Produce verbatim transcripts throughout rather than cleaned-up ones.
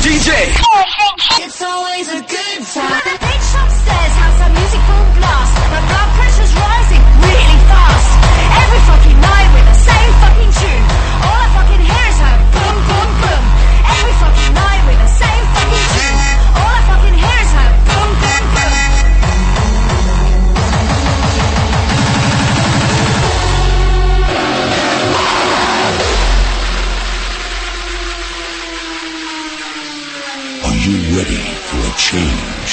D J. It's always a good time. The bitch upstairs has her music full blast. My blood pressure's rising really fast. Every fucking night with the same fucking tune. All I fucking hear is her boom, boom, boom. Every fucking night with the same fucking tune. All I fucking hear is her boom, boom, boom. Are you ready for a change?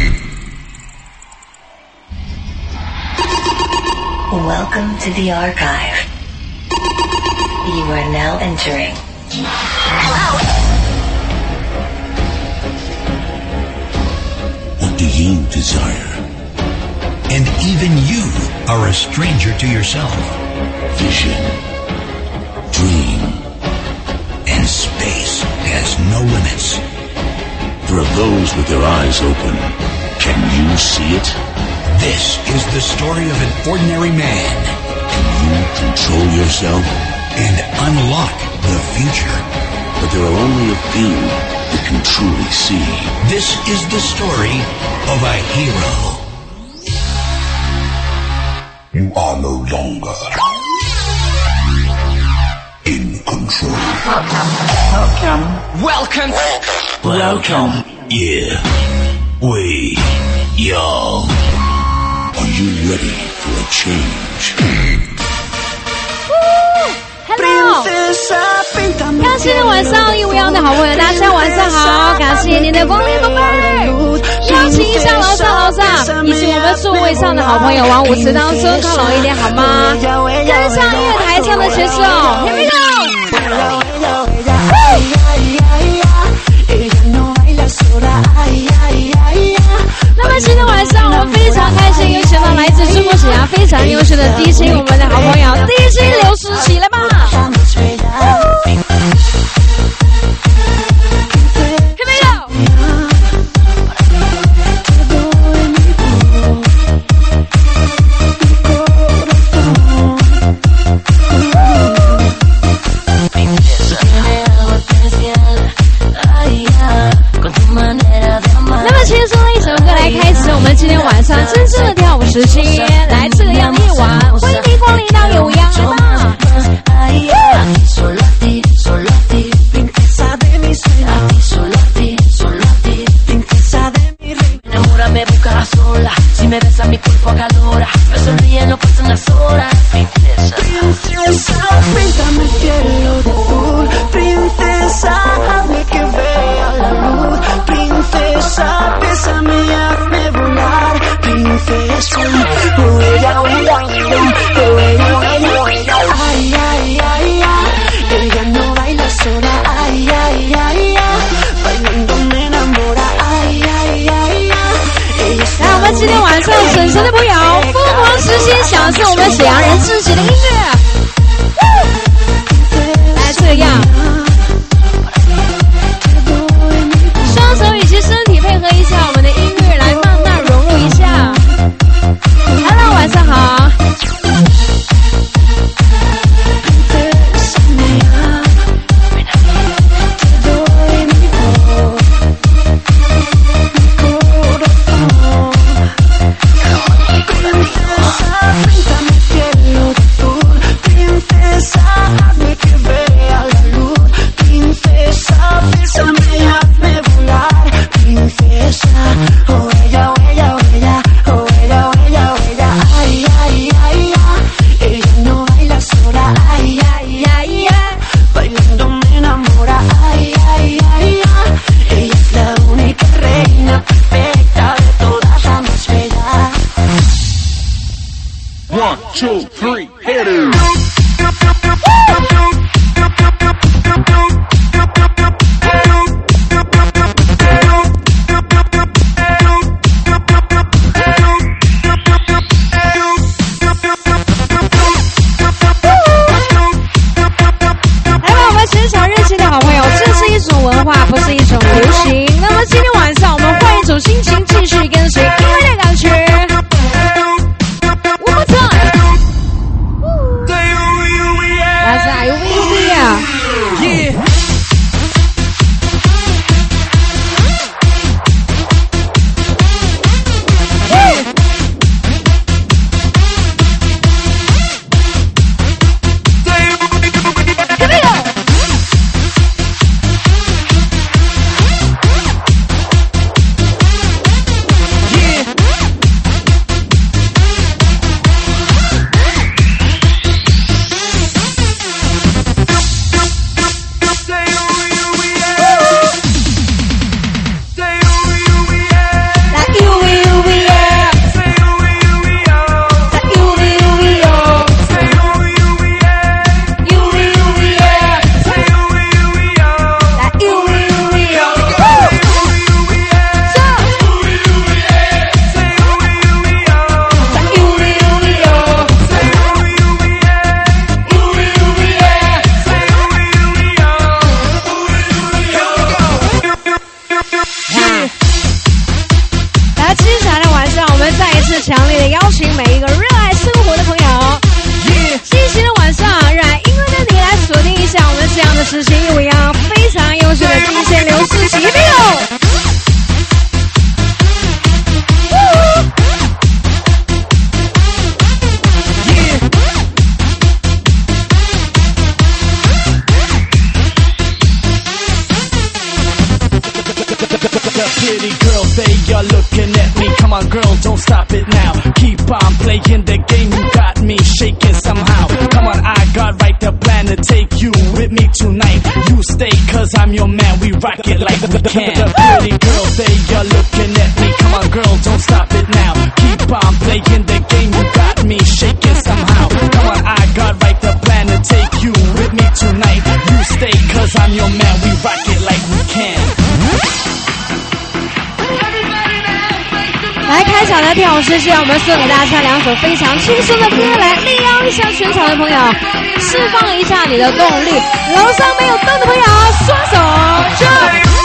Welcome to the archive. You are now entering. What do you desire? And even you are a stranger to yourself. Vision. Dream. And space has no limits. For those with their eyes open, can you see it? This is the story of an ordinary man. Can you control yourself? And unlock the future. But there are only a few that can truly see. This is the story of a hero. You are no longer in control. Welcome. Welcome. Welcome. Yeah. We. Yo. Are you ready for a change? Hello， 感谢晚上一五幺的好朋友，大家晚上好，感谢您的光临，宝贝。邀请一下楼上楼上，以及我们座位上的好朋友往舞池当中靠拢一点好吗？跟上音乐台上的节奏 ，Here we go。那么今天晚上我们非常开心，有请到来自中国沈阳非常优秀的 D J， 我们的好朋友 D J 刘诗琪，来吧。今天晚上真正的跳舞时期，来这样的夜晚，欢迎您光临到有央，来吧！今天晚上沈神的朋友疯狂时间，享受我们沈阳人自己的音乐，来这样，双手以及身体配合一下我们的音乐，来慢慢融入一下。Hello， 晚上好。 Two, three, hit it! 来吧，我们全场热情的好朋友，这是一种文化，不是一种流行。那么今天晚上我们换一种心情，继续跟随音乐的感觉。 The pretty girls, they are looking at me. Come on, girl, don't stop it now. Keep on playing the game, you got me shaking somehow. Come on, I got right the plan to take you with me tonight. You stay, cause I'm your man, we rock it like we can. The pretty girls, they are looking at me. Come on, girl, don't stop it now. Keep on playing the game, you got me shaking somehow. Come on, I got right the plan to take you with me tonight. You stay, cause I'm your man, we rock it like we can. 来开场的跳舞诗是让我们送给大家两首非常轻松的歌，来力邀一下全场的朋友，释放一下你的动力。楼上没有灯的朋友，双手就。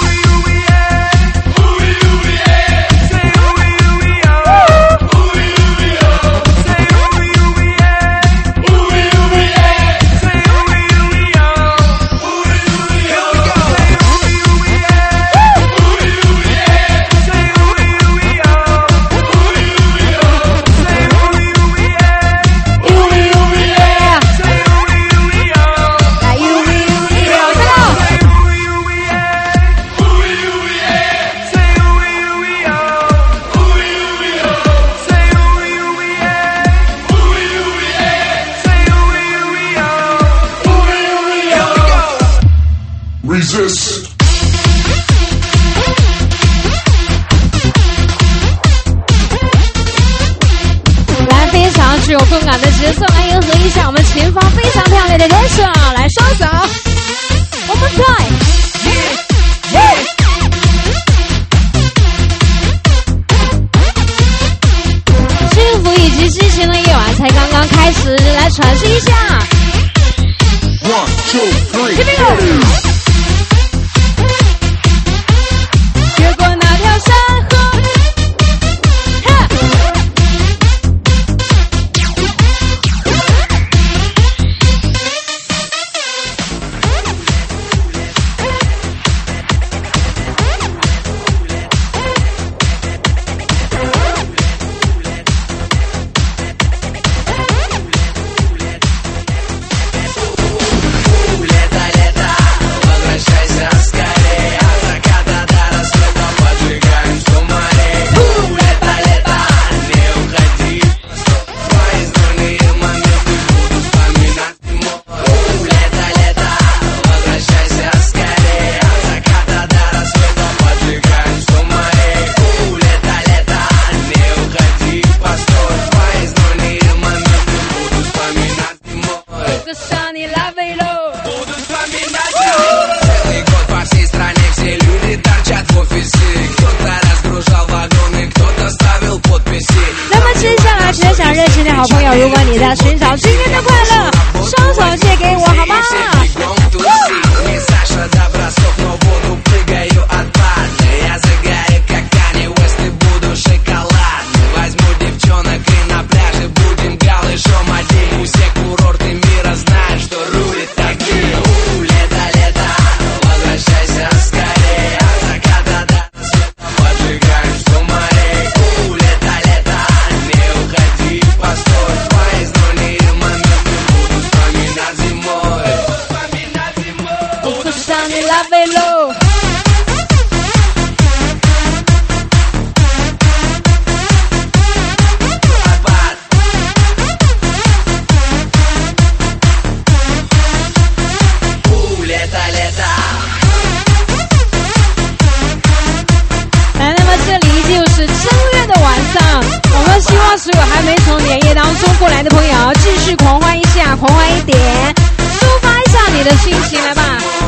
Resist. 来，非常具有动感的节奏，来迎合一下我们前方非常漂亮的人手，来双手 ，one more time。幸福以及激情的夜晚才刚刚开始，来喘息一下。 One, two, three. 这边有。越过那条山河，哈！好朋友，如果你在寻找今天的快乐，双手借给我好吗？所有还没从连夜当中过来的朋友，继续狂欢一下，狂欢一点，抒发一下你的心情，来吧。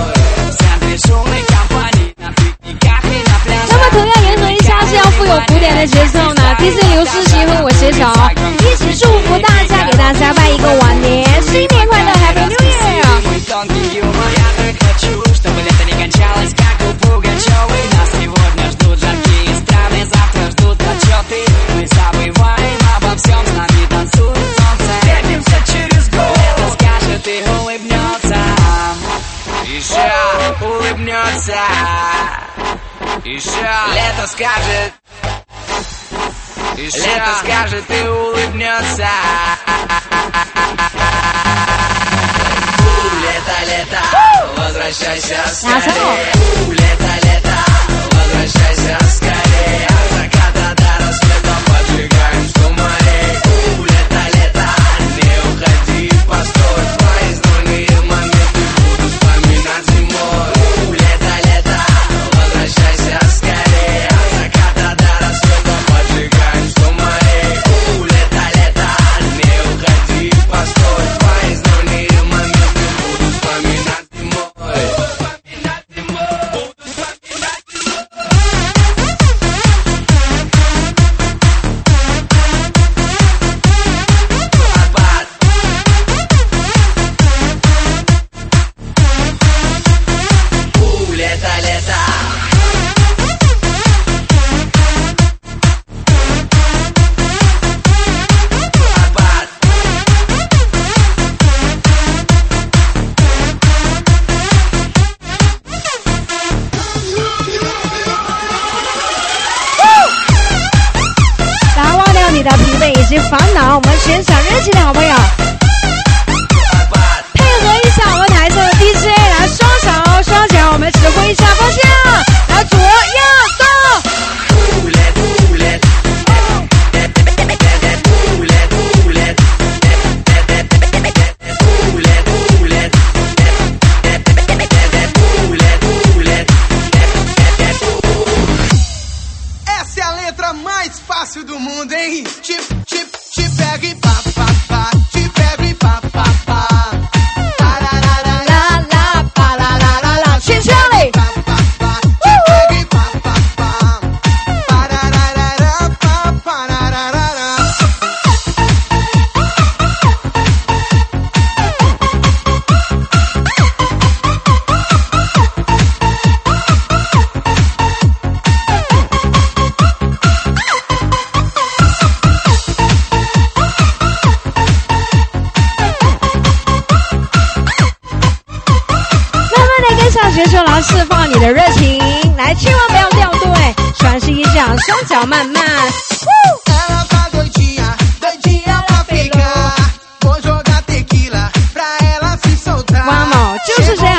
那么同样迎合一下这样富有古典的节奏呢 ，D J 刘诗琪和我携手，一起祝福大家，给大家拜一个晚年，新年快乐 ，Happy New Year！ Мы забываем обо всем, с нами танцует солнце. Встретимся через год, это скажет и улыбнется. Еще улыбнется. Еще лето скажет. Еще лето скажет и улыбнется. Лето, лето, возвращайся скорее. Лето, лето, возвращайся chuleta. 你的疲惫以及烦恼，我们全场热情的好朋友，配合一下我们台上的 D J， 来双手双脚，我们指挥一下方向，来左右动。 Essa é a letra mais fácil do mundo, hein? Te, te, te pego e pá, pá, pá. Te pego e pá, pá, pá. Pararara, lá, lá, pararara, lá. Chile! Pá, pá, pá. Te pego e pá, pá, pá. Pararara, pá, pararara. 上学时老释放你的热情，来，千万不要掉队，喘息一下，双脚慢慢。 Ela tá doidinha, doidinha pra ficar. Vou jogar tequila pra ela se soltar. Vamos，就是这样。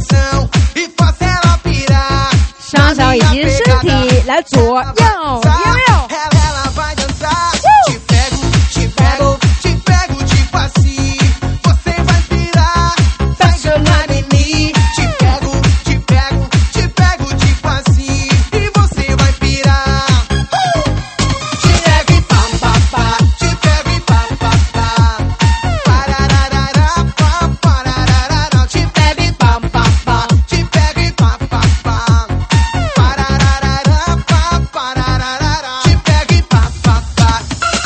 双脚以及身体来左右右右。 Ela vai dançar. Te pego, te pego, te pego tipo assim. Você vai pirar, vai ganhar em mim. Te pego, te pego, te pego tipo assim. E você vai pirar. Te pego e pá, pá, pá. Te pego e pá, pá, pá. Pararara, pá, pararara. Te pego e pá, pá, pá. Te pego e pá, pá, pá. Pararara, pá, pararara. Te pego e pá, pá, pá.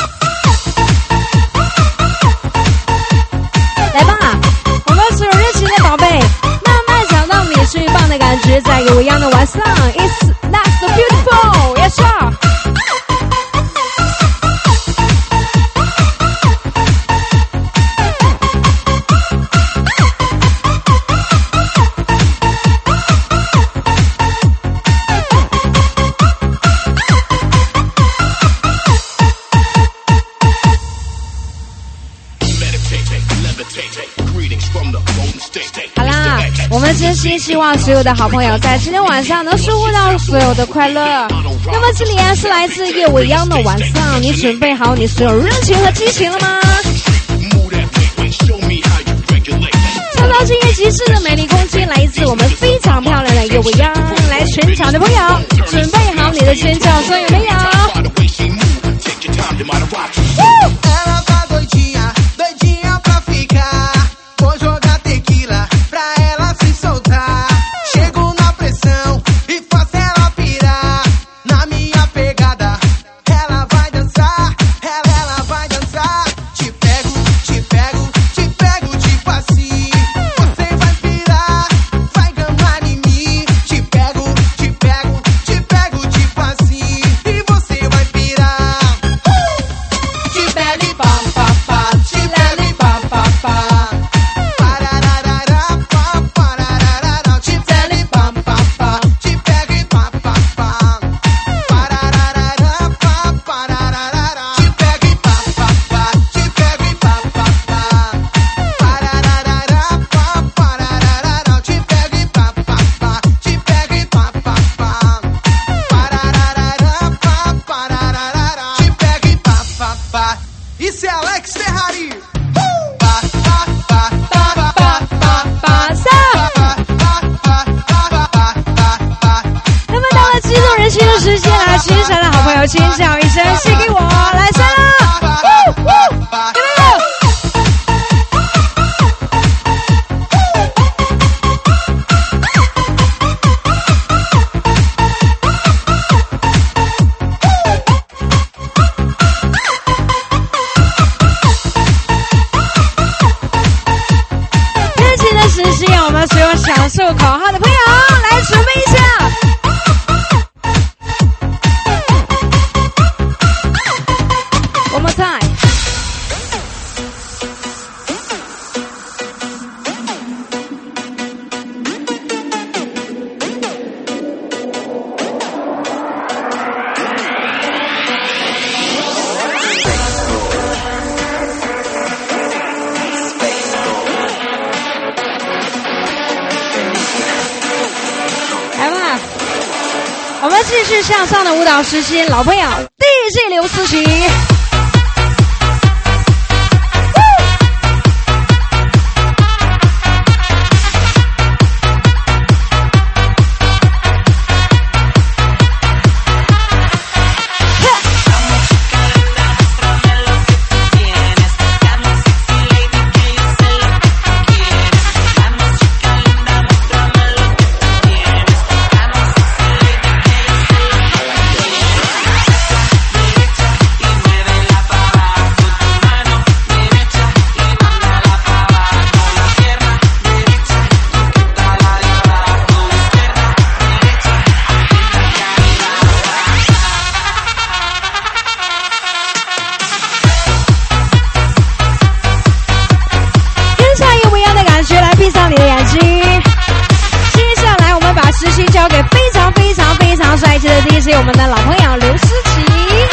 来吧，我们所有热情的宝贝，慢慢找到你最棒的感觉，在跟我一样的晚上 ，It's not so beautiful， yes sir。好啦，我们真心希望所有的好朋友在今天晚上能收获到所有的快乐。那么这里啊是来自夜未央的晚上，你准备好你所有热情和激情了吗？创造今夜极致的美丽空间，来自我们非常漂亮的夜未央。来，全场的朋友，准备好你的尖叫声有没有？ Ela tá doidinha, doidinha pra ficar. Vou jogar tequila pra ela se soltar. Chego na pressão e faço ela pirar. Na minha pegada, ela vai dançar. Ela, ela vai dançar. Te pego, te pego, te pego tipo assim. Você vai pirar, vai gamar em mim. Te pego, te pego, te pego tipo assim. E você vai pirar. Te pego e pá, pá, pá. Te pego e pá, pá, pá. Pararara, pá, pararara. Te pego e pá, pá, pá. Te pego e pá, pá, pá. Pararara, pá, pararara. Te pego e pá, pá, pá. Te pego e pá, pá, pá. Pararara, pá, pararara. Te pego e pá, pá, pá. Te pego e pá, pá, pá. Pararara, pá, pararara. Te pego e pá, pá, pá. Isso é Alex Ferrari. Pá, pá, pá, pá, pá, pá, pá, 那么到了激动人心的时间，来，全场的好朋友尖叫一声，献给我，来上啦！有没有？ 热情的时间，我们所有享受口号的朋友，来准备一下。 我们继续向上的舞蹈时期，老朋友 D J 刘思琪。 是我们的老朋友刘思琪。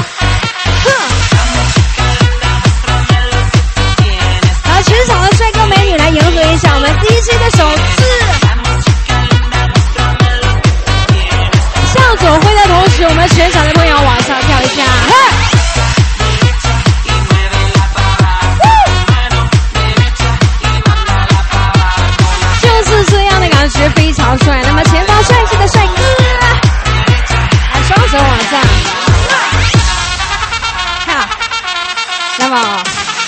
好，全场的帅哥美女来迎合一下我们 D J 的手势。向左挥的同时，我们全场的朋友往上跳一下。就是这样的感觉，非常帅。那么前方帅气的帅哥。双手往上，好，那么。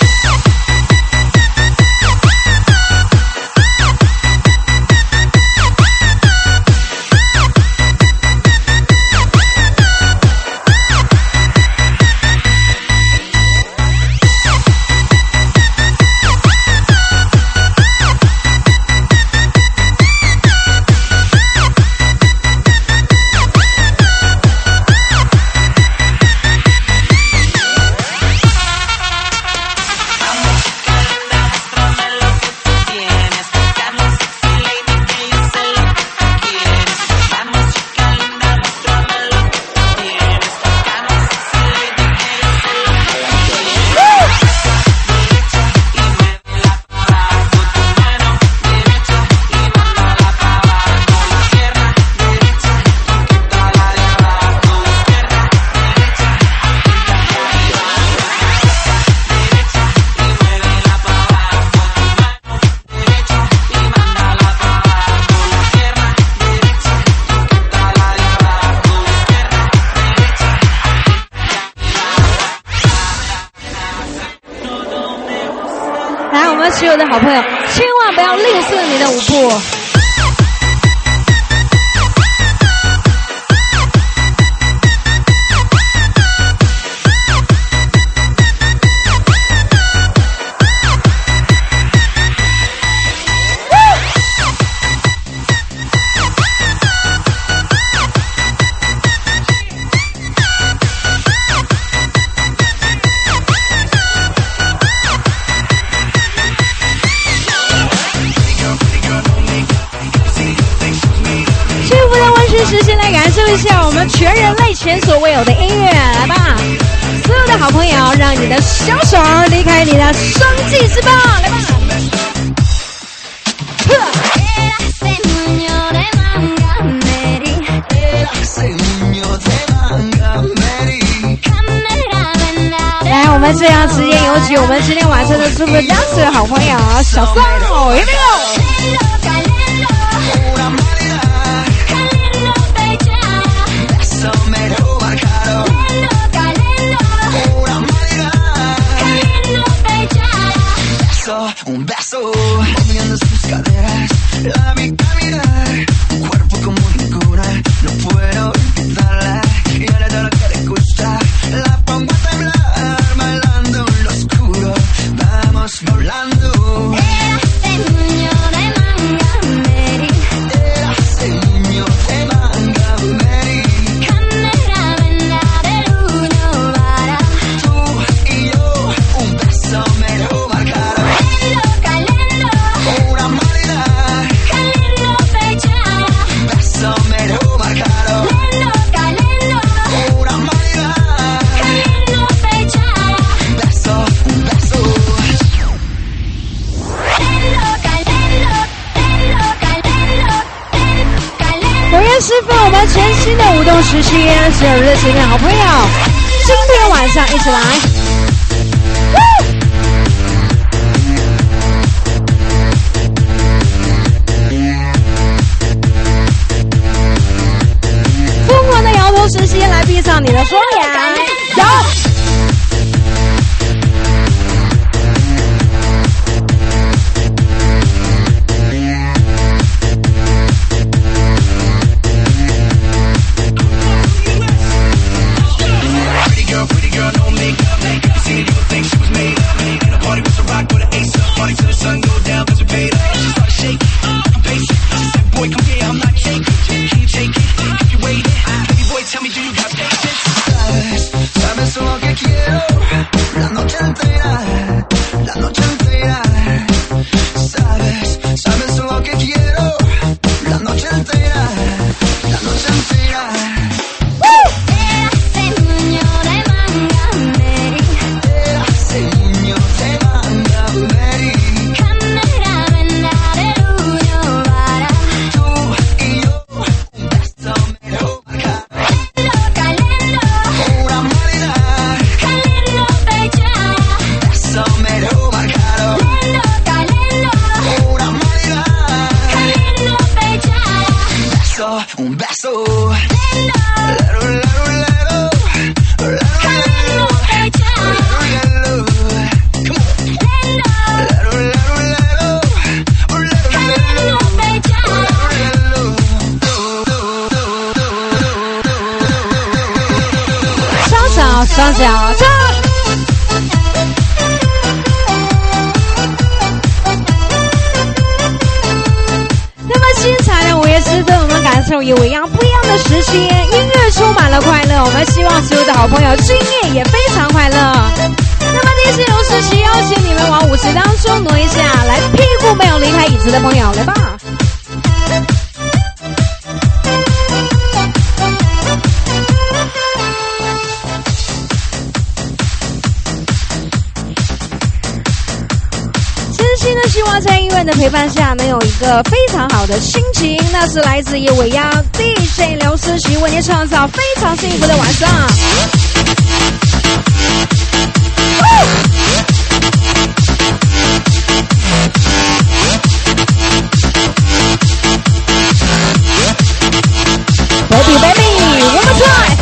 所有的好朋友，千万不要吝啬你的舞步。是先来感受一下我们全人类前所未有的音乐，来吧！所有的好朋友，让你的小手离开你的生计之棒，来吧！来，我们这样直接有请我们今天晚上的 Super Dancer 好朋友小宋，有没有？ Un beso, moviendo sus caderas, la vi caminar, un cuerpo como ninguna, no puedo olvidarla, y ahora todo lo que le gusta, la pongo a temblar, bailando en lo oscuro, vamos volando. Este muño de manga. 的舞动时期，只有热情的好朋友，今天晚上一起来。疯狂的摇头时期，来闭上你的双眼，摇。双脚唱。那么精彩的午夜时分，我们感受有一样不一样的时期，音乐充满了快乐。我们希望所有的好朋友今夜也非常快乐。那么这些有时期，邀请你们往舞池当中挪一下，来屁股没有离开椅子的朋友，来吧。希望在音乐的陪伴下，能有一个非常好的心情。那是来自于尾央 D J 刘思琪为您创造非常幸福的晚上。Baby baby, one more time.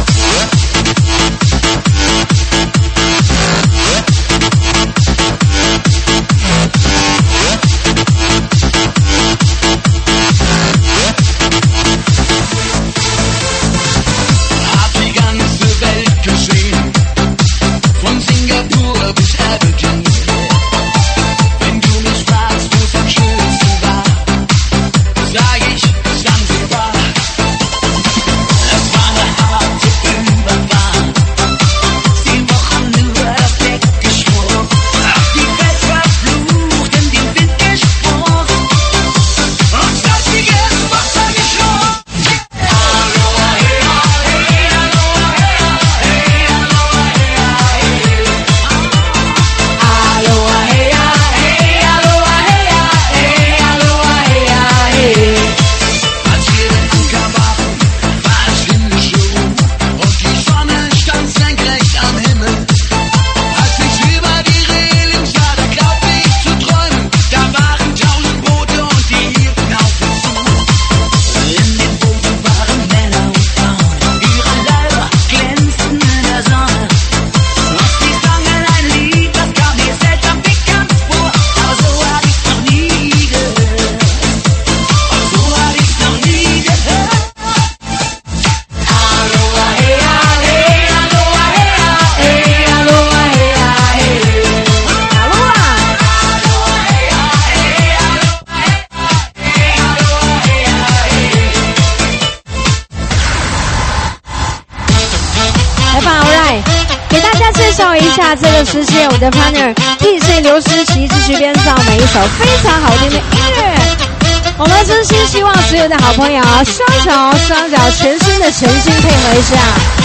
这个时期，我的 partner D J 刘思琪继续编造每一首非常好听的音乐。我们真心希望所有的好朋友双手双脚全身的全心配合一下。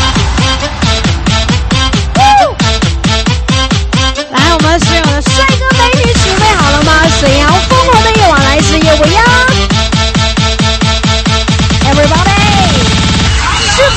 来，我们所有的帅哥美女准备好了吗？沈阳疯狂的夜晚来自夜未央 ，Everybody， 是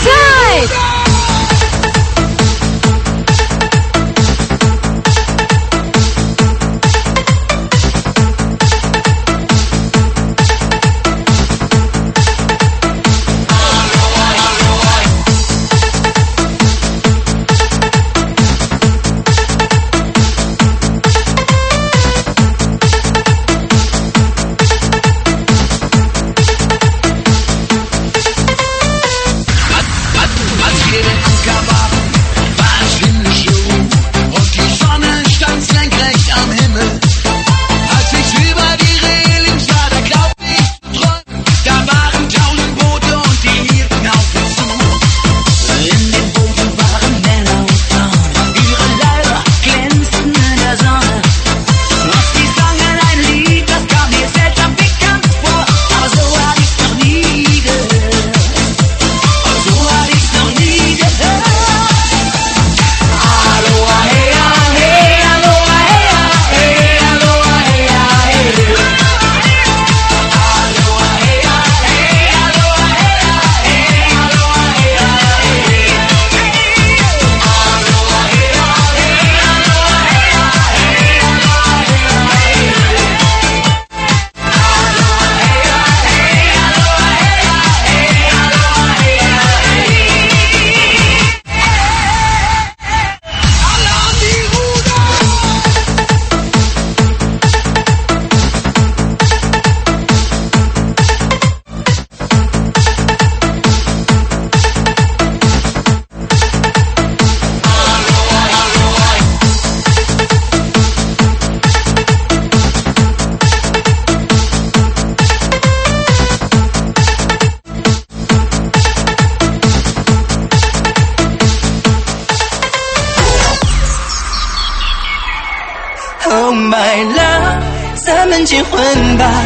my love， 咱们结婚吧。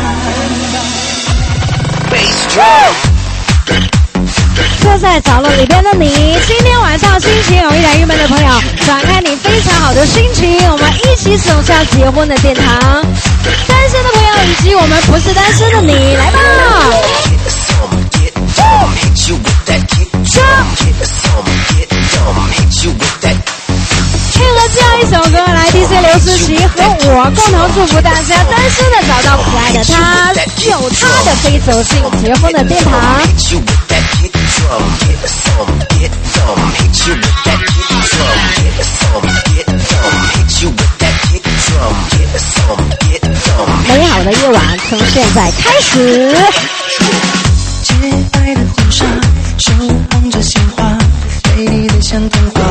坐在角落里边的你，今天晚上心情有一点郁闷的朋友，转开你非常好的心情，我们一起走向结婚的殿堂。单身的朋友以及我们不是单身的你，来吧！配合这样一首歌，来 D J 刘思琪和我共同祝福大家单身的找到可爱的他，有他的非走进结婚的殿堂。美好的夜晚从现在开始。 洁白的婚纱，手捧着鲜花，美丽的像童话。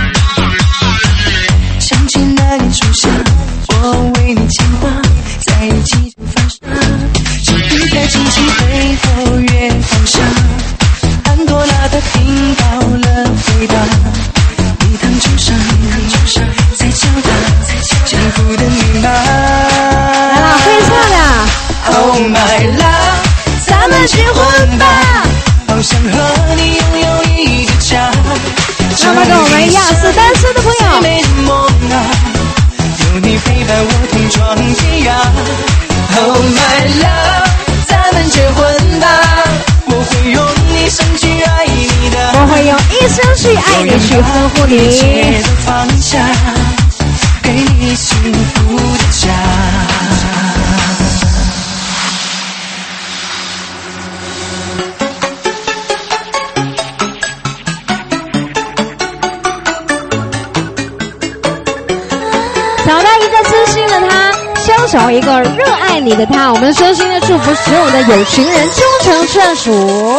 想起那年初夏，我为你牵挂，在一起就犯傻。这一台轻轻飞过月光下，安朵拉她听到了回答。礼堂钟声，在敲打幸福的密码。 来了，会唱的。 Oh my love， 咱们结婚吧，好想和你拥有一个家。 那么跟我们一样是单身的朋友， 最美的梦啊，有你陪伴我同闯天涯。Oh my love， 咱们结婚吧，我会用一生去爱你的， 我会用一生去爱你，去呵护你， 一切都放下，给你幸福的家。 找到一个真心的他，相守一个热爱你的他，我们衷心的祝福所有的有情人终成眷属。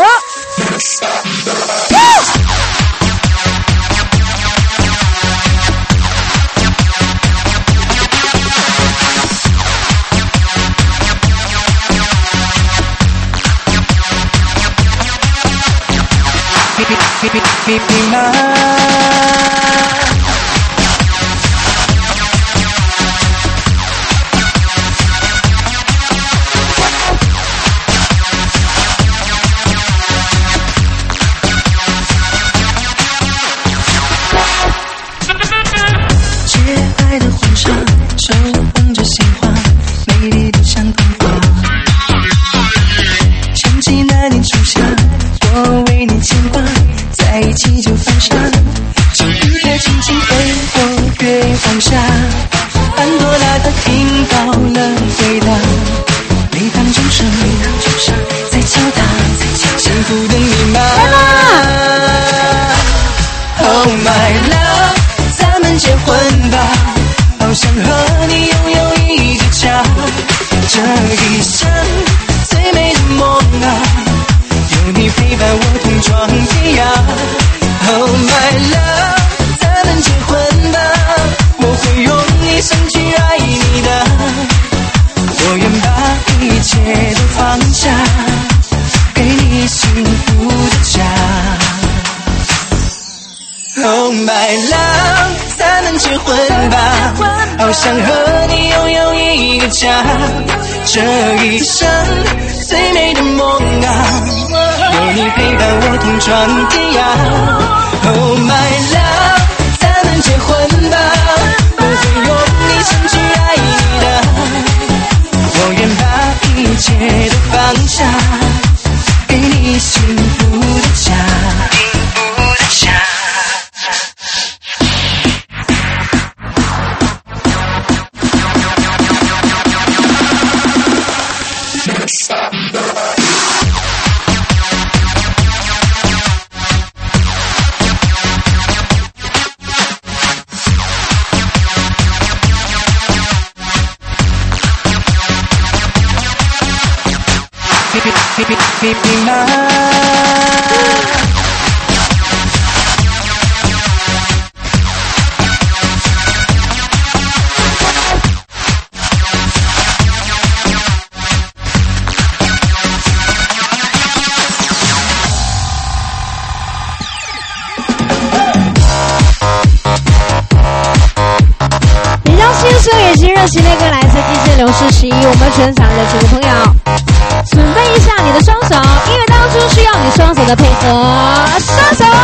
想和你拥有一个家，这一生最美的梦啊，有你陪伴我同闯天涯。Oh my love， 咱们结婚吧，我会用一生去爱你的，我愿把一切都放下，给你幸福的家，幸福的家。 比较新生以及热的喜内歌来自 D J 刘世熙，我们全场的几个朋友，准备一下你的双手，音乐当中需要你双手的配合，双手。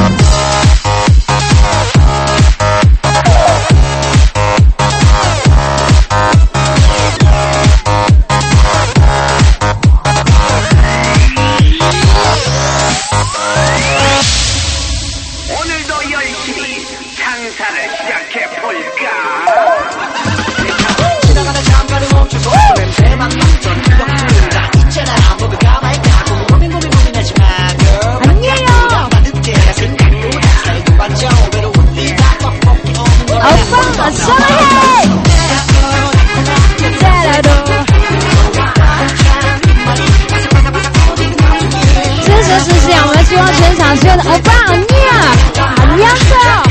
希望全场所有的欧巴好娘好娘的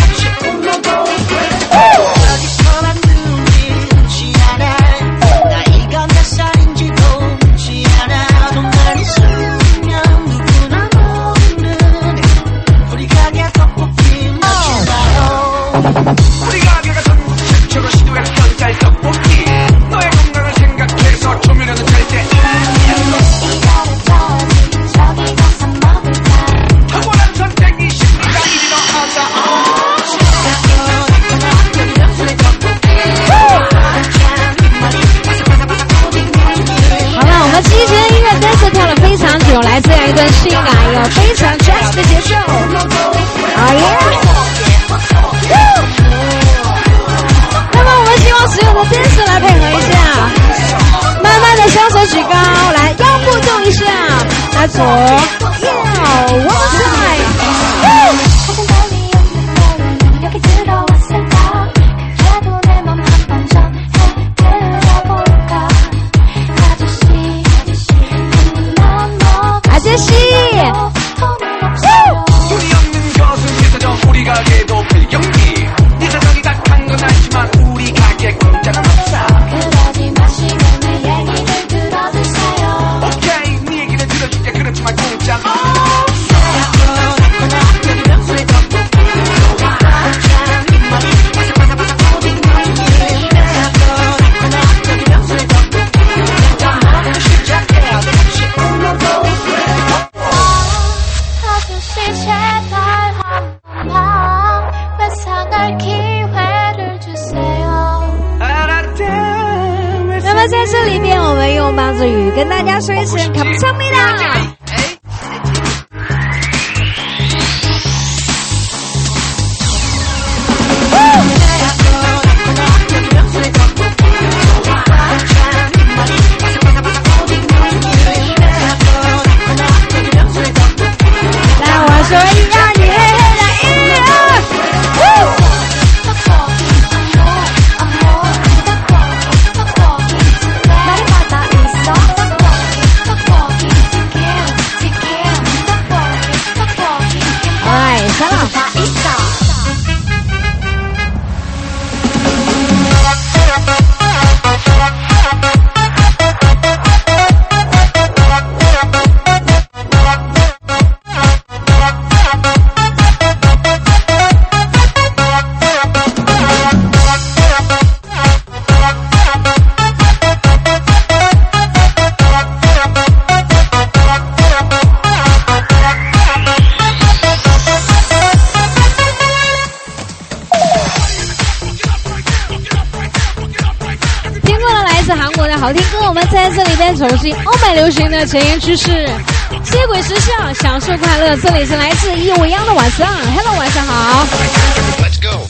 有来这样一段性感又非常 jazz 的节奏，好耶！那么我们希望所有的 dancer 来配合一下，慢慢的双手举高，来腰部动一下，来左右往上。在这里边，我们用棒子语跟大家说一声“감사합니다”。来，我说一二，你嘿嘿来一二。好听歌，我们在这里边走进欧美流行的前沿趋势，接轨时尚，享受快乐。这里是来自一五央的晚上 ，Hello， 晚上好。Let's go。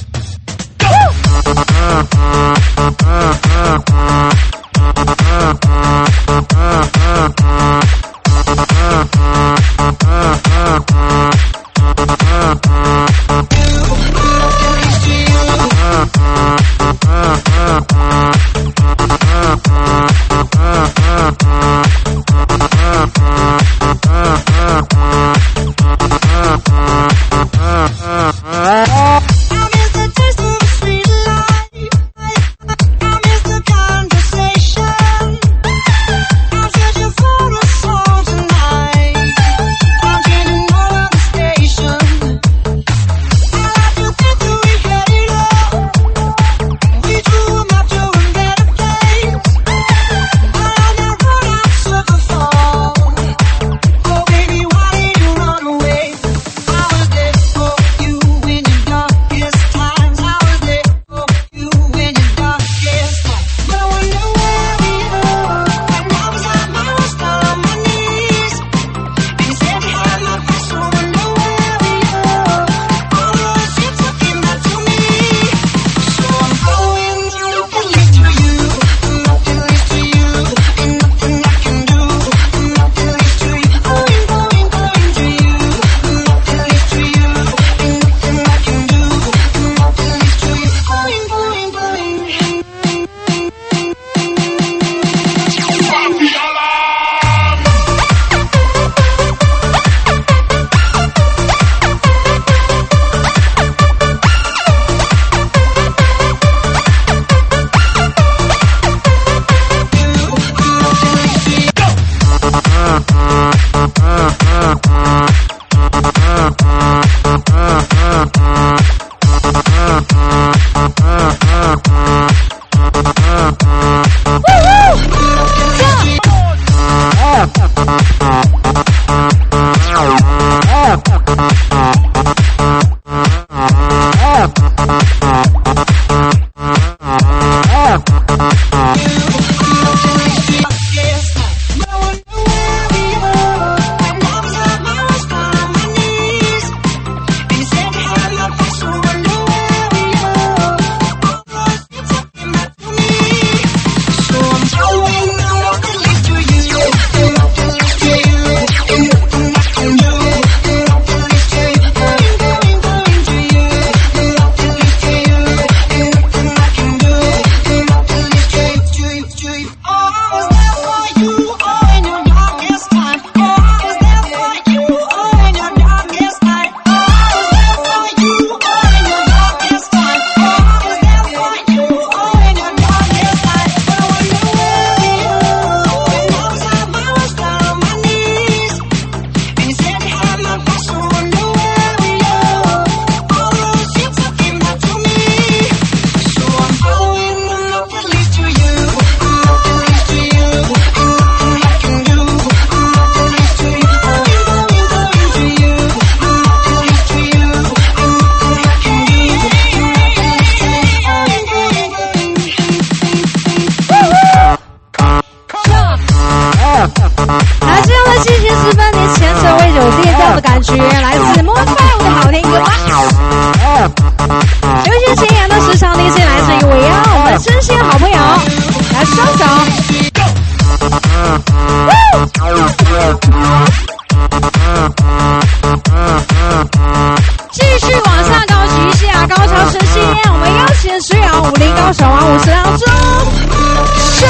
继续往上高举一下，高潮时间，我们邀请水瑶五零高手王五十秒钟，秀。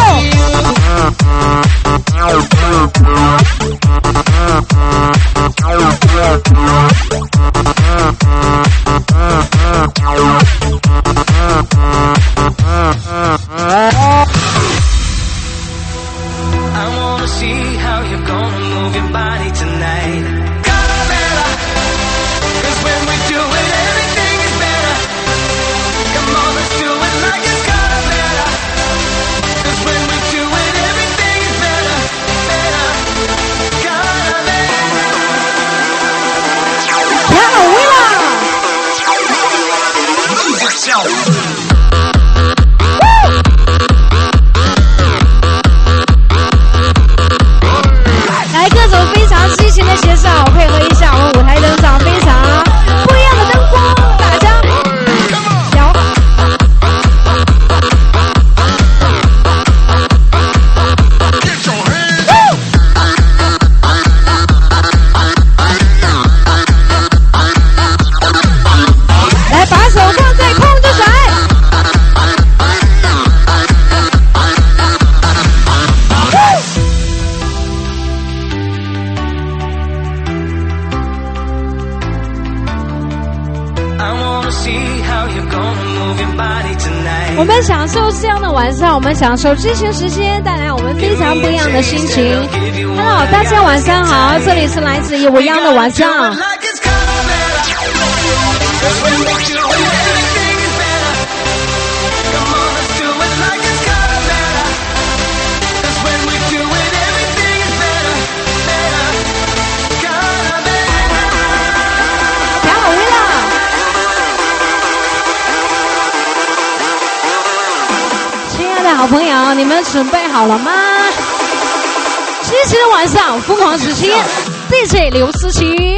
I wanna see how you're gonna move your body tonight. Calavera, 'cause when we do it, everything is better. Come on, let's do it like it's Calavera, 'cause when we do it, everything is better, better. Calavera. Yeah, winner! Lose yourself. 来，各种非常激情的介绍，配合一下我们舞台登场，非常不一样的灯光，大家摇。来，把手放在空着甩。我们享受这样的晚上，我们享受激情时间，带来我们非常不一样的心情。Hello， 大家晚上好，这里是来自于不一样的晚上。好朋友，你们准备好了吗？激情的晚上，疯狂时期 ，D J 刘思琪。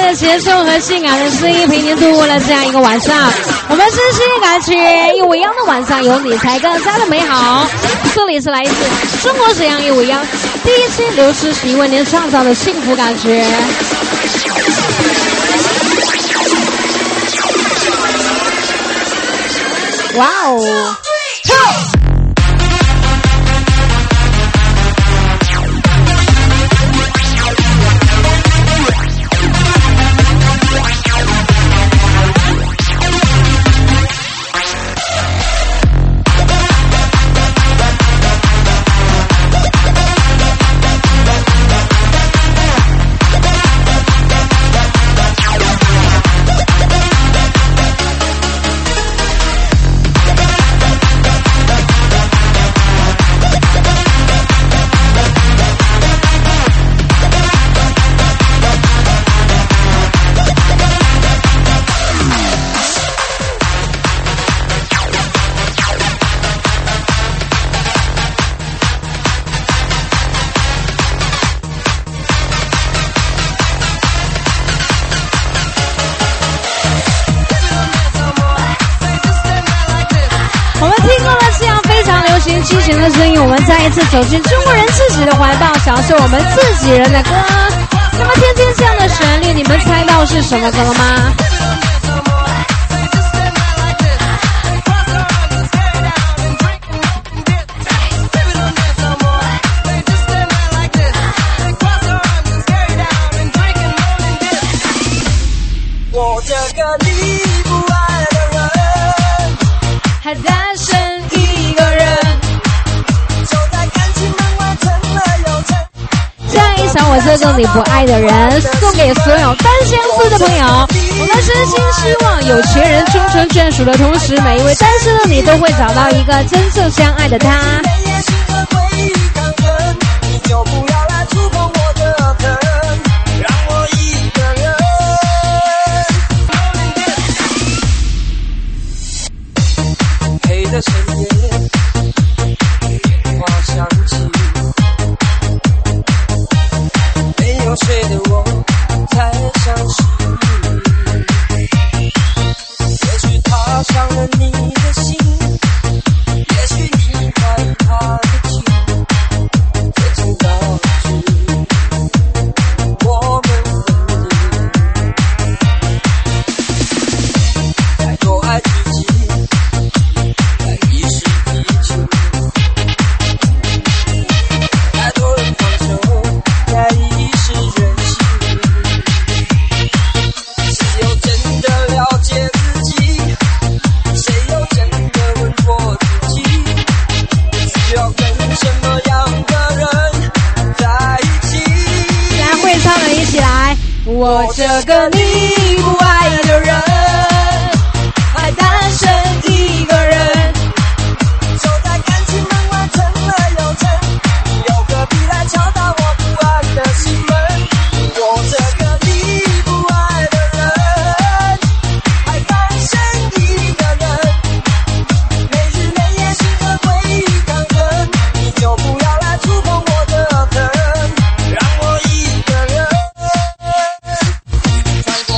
的节奏和性感的声音陪您度过了这样一个晚上。我们真心感觉一尾央的晚上有你才更加的美好。这里是来自中国沈阳一尾央第一期刘诗琪为您创造的幸福感觉。哇哦！激情的声音，我们再一次走进中国人自己的怀抱，享受我们自己人的歌。那么天天这样的旋律，你们猜到是什么歌了吗？ 我这个你不爱的人， 还单身一个人。我这个你不爱的人，送给所有单相思的朋友。我们真心希望有情人终成眷属的同时，每一位单身的你都会找到一个真正相爱的他。 陪在深夜，电话响起。没有睡的我才想起你，也许他伤了你的心，也许你怀疑他的情，这种告知我们分离，太多爱自己，太一时疲倦，太多人放手，太一时任性。谁又真的了解自己？谁又真的问过自己？需要跟什么样的人在一起？ 来会唱的一起来，我这个你不爱的人，还单身一个人。 走在感情门外沉了又沉，有何必来敲打我不安的心门？我这个你不爱的人，还单身一个人，每日每夜心和回忆抗衡，你就不要来触碰我的疼，让我一个人。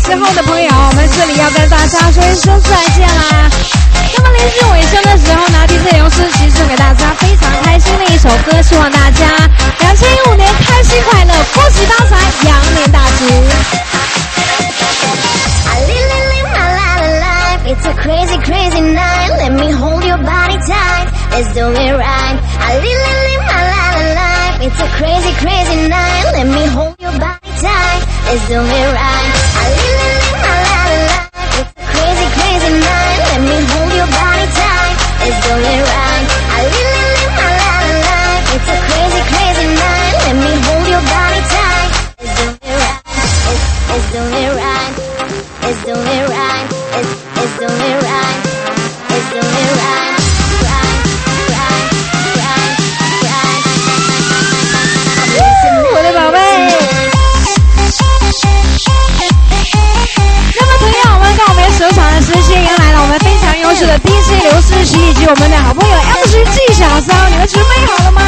之后的朋友，我们这里要跟大家说一声再见啦。那么临近尾声的时候呢 ，D J 刘思琪送给大家非常开心的一首歌，希望大家两千一五年开心快乐，恭喜发财，羊年大吉。 It's a crazy, crazy night. Let me hold your body tight. Let's do it right. I live, live, live my life, life. It's a crazy, crazy night. Let me hold your body tight. Let's do it right. I live, live, live my life, life. It's a crazy, crazy night. Let me hold your body tight. Let's do it right. I live, live, live my life, life. It's a crazy, crazy night. Let me hold your body tight. Let's do it right. Let's, let's do it right. Let's do it right. Let's, let's do it right. Let's do it right. Right, right, right, right. 我的宝贝。那么同样，我们跟我们首场的时间迎来了我们非常优秀的 D J 刘思琪以及我们的好朋友 M C G 小骚，你们准备好了吗？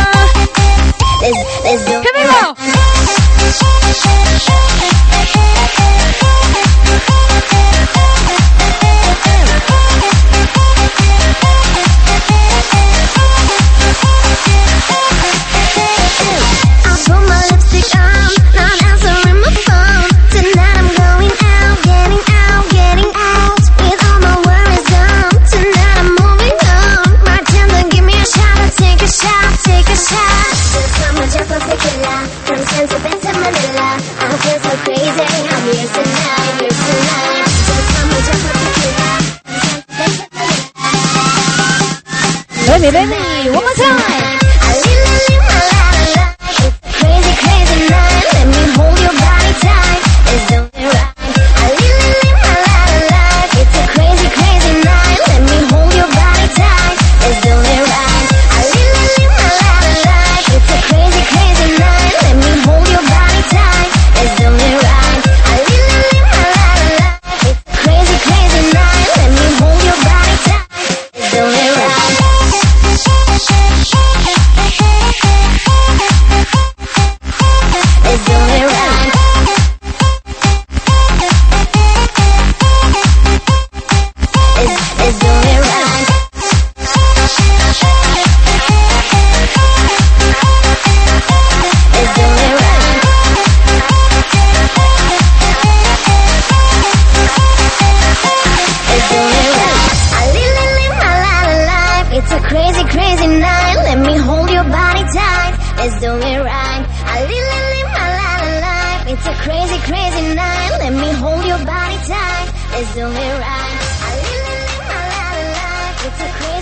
准备好。Baby, baby, one more time. I live, live my life, life. It's a crazy, crazy night. Let me hold your body tight. Let's do it right. I live, live my life, life. It's a crazy, crazy night. Let me hold your body tight. Let's do it right. I live, live my life, life. It's a crazy, crazy night. Let me hold your body tight. Let's do it right. I live, live my life, life. It's a crazy, crazy night. Let me hold your body tight. Let's do it right. Let's do it right. Let's, let's do it right. Let's do it right. Let's do it right. I live, live, live my life, life. It's a crazy, crazy night. Let me hold your body tight. Let's do it right. I live, live, live my life, life. It's a crazy, crazy night. Let me hold your body tight. Let's do it right. I live, live, live my life, life. It's a crazy